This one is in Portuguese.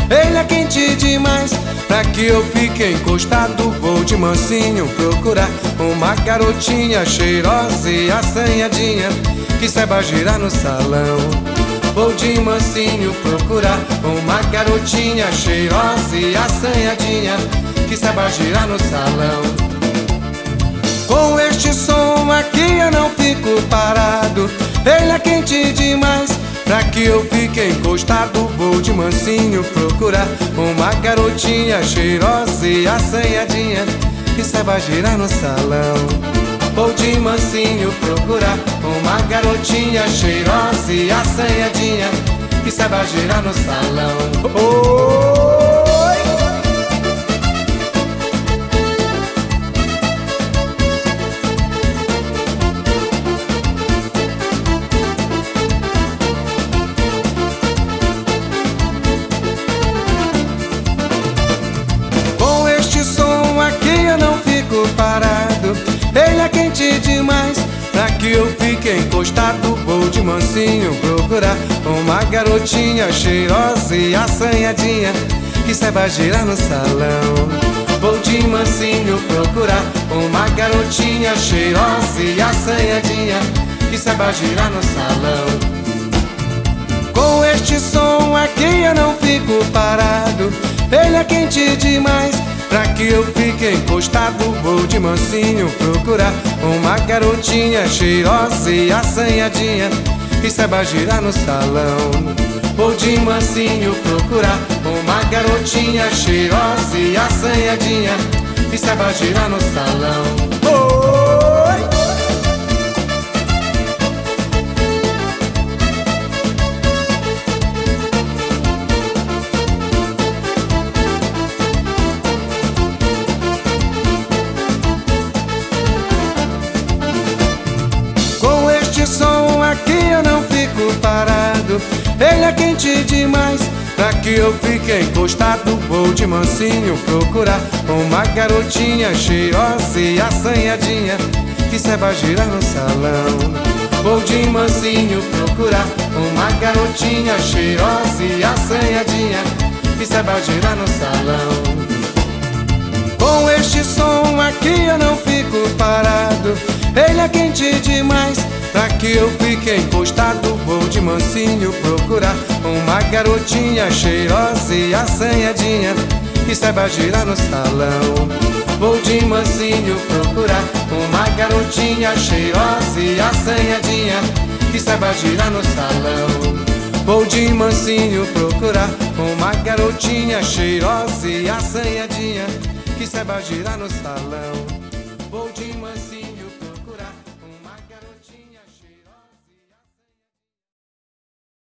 Ele é quente demais pra que eu fique encostado. Vou de mansinho procurar uma garotinha cheirosa e assanhadinha que saiba girar no salão. Vou de mansinho procurar uma garotinha cheirosa e assanhadinha que saiba girar no salão. Com este som aqui eu não fico parado. Ele é quente demais pra que eu fique encostado. Vou de mansinho procurar uma garotinha cheirosa e assanhadinha que saiba girar no salão. Vou de mansinho procurar uma garotinha cheirosa e assanhadinha que saiba girar no salão. Oi! Com este som aqui eu não fico parado. Ele é quente demais pra que eu fique encostado. Vou de mansinho procurar uma garotinha cheirosa e assanhadinha que saiba girar no salão. Vou de mansinho procurar uma garotinha cheirosa e assanhadinha que saiba girar no salão. Com este som aqui eu não fico parado. Ele é quente demais pra que eu fique encostado. Vou de mansinho procurar uma garotinha cheirosa e assanhadinha que saiba girar no salão. Vou de mansinho procurar uma garotinha cheirosa e assanhadinha que saiba girar no salão. Oi! Com este som aqui eu não fico parado. Ele é quente demais pra que eu fique encostado. Vou de mansinho procurar uma garotinha cheirosa e assanhadinha que saiba girar no salão. Vou de mansinho procurar uma garotinha cheirosa e assanhadinha que saiba girar no salão. Com este som aqui eu não fico parado. Ele é quente demais pra que eu fique encostado. Vou de mansinho procurar uma garotinha cheirosa e assanhadinha que saiba girar no salão. Vou de mansinho procurar uma garotinha cheirosa e assanhadinha que saiba girar no salão. Vou de mansinho procurar uma garotinha cheirosa e assanhadinha que saiba girar no salão. Vou de mansinho